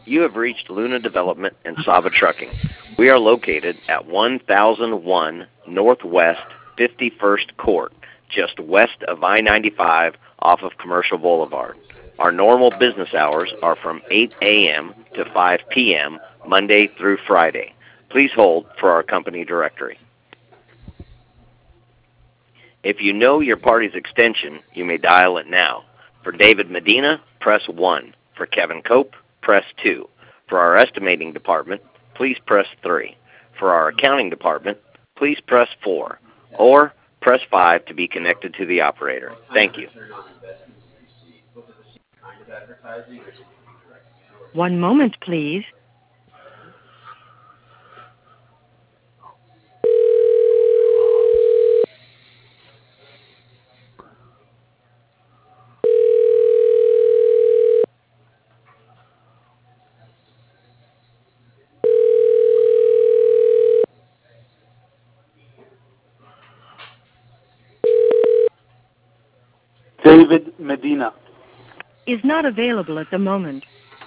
You have reached Luna Development and Saba Trucking. We are located at 1001 Northwest 51st Court, just west of I-95 off of Commercial Boulevard. Our normal business hours are from 8 a.m. to 5 p.m. Monday through Friday. Please hold for our company directory. If you know your party's extension, you may dial it now. For David Medina, press 1. For Kevin Cope, press 2. For our estimating department, please press 3. For our accounting department, please press 4. Or press 5 to be connected to the operator. Thank you. One moment, please. David Medina Is not available at the moment.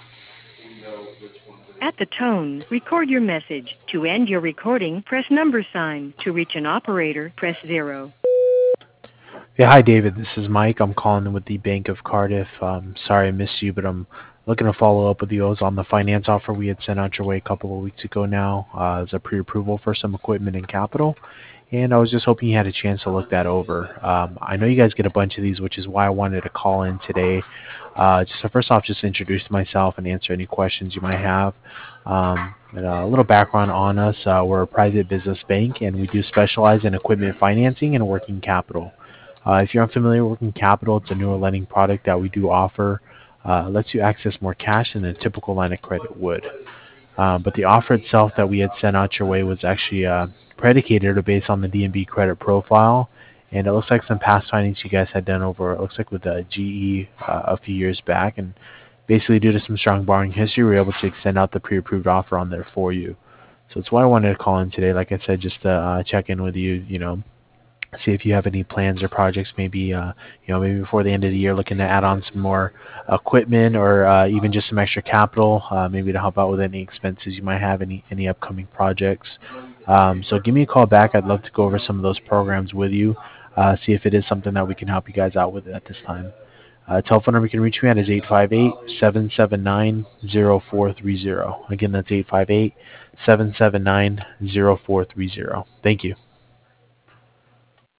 At the tone, record your message. To end your recording, press #sign. To reach an operator, press 0. Yeah, hi David. This is Mike. I'm calling with the Bank of Cardiff. Sorry I missed you, but I'm looking to follow up with you. I was on the finance offer we had sent out your way a couple of weeks ago now as a pre-approval for some equipment and capital. And I was just hoping you had a chance to look that over. I know you guys get a bunch of these, which is why I wanted to call in today. So first off, just introduce myself and answer any questions you might have. And a little background on us. We're a private business bank, and we do specialize in equipment financing and working capital. If you're unfamiliar with working capital, it's a newer lending product that we do offer. It lets you access more cash than a typical line of credit would. But the offer itself that we had sent out your way was actually predicated or based on the D&B credit profile. And it looks like some past findings you guys had done over, it looks like with GE a few years back. And basically due to some strong borrowing history, we were able to extend out the pre-approved offer on there for you. So that's why I wanted to call in today, like I said, just to check in with you, see if you have any plans or projects, maybe maybe before the end of the year, looking to add on some more equipment or even just some extra capital, maybe to help out with any expenses you might have, any upcoming projects. So give me a call back. I'd love to go over some of those programs with you, see if it is something that we can help you guys out with at this time. Telephone number you can reach me at is 858-779-0430. Again, that's 858-779-0430. Thank you.